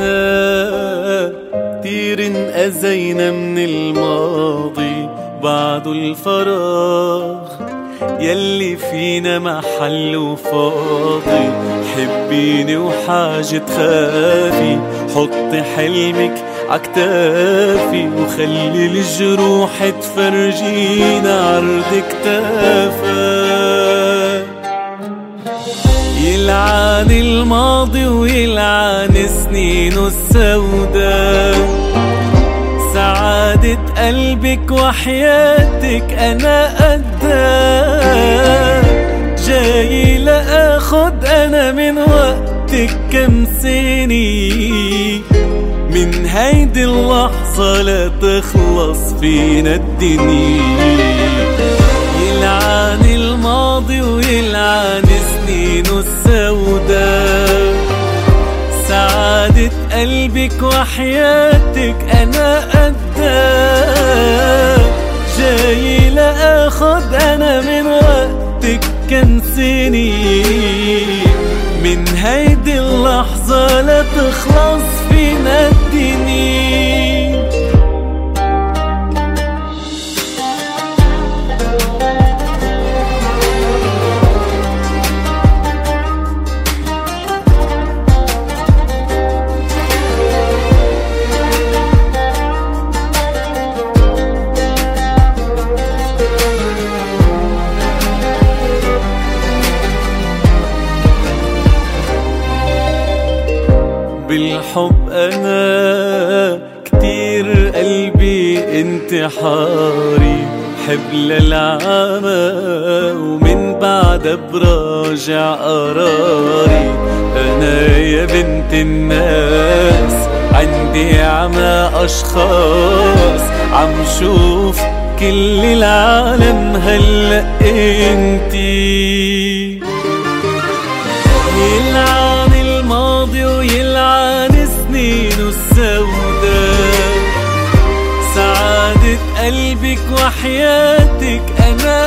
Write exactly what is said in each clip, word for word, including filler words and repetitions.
أنا كتير انأذينا من الماضي بعده الفراغ يلي فينا محل وفاضي. حبيني وحاجة تخافي، حطي حلمك عكتافي وخلي الجروح تفرجينا عرض كتافك. يلعن الماضي ويلعن سنينه السوداء، سعادة قلبك وحياتك أنا قدها. جاي لأخد أنا من وقتك كم سنة، من هيدي اللحظة لا تخلص فينا الدنيا. يلعن الماضي ويلعن سنينه السوداء، سعادة قلبك وحياتك أنا قدها. جاي لأخد أنا من وقتك كم سنة، من هيدي اللحظة لا تخلص فينا الدنيا. بالحب أنا كتير قلبي انتحاري، حب للعامة ومن بعد براجع قراري. أنا يا بنت الناس عندي عمى أشخاص، عم شوف كل العالم هلأ انتي. يلعن الماضي ويلعن سنينه السوداء، سعادة قلبك وحياتك أنا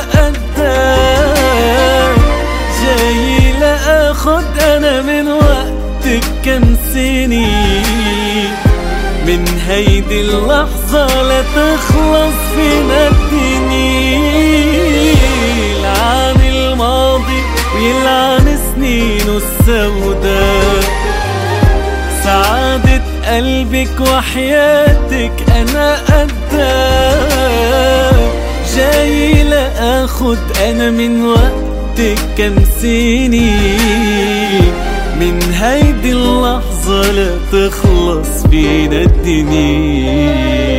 قدها. جاي لأخد أنا من وقتك كم سنة، من هيدي اللحظة لا تخلص فينا الدنيا. يلعن الماضي ويلعن سنينه السوداء، سعادة قلبك وحياتك أنا قدها. جاي لأخد أنا من وقتك كم سنة، من هيدي اللحظة لا تخلص بينا الدنيا.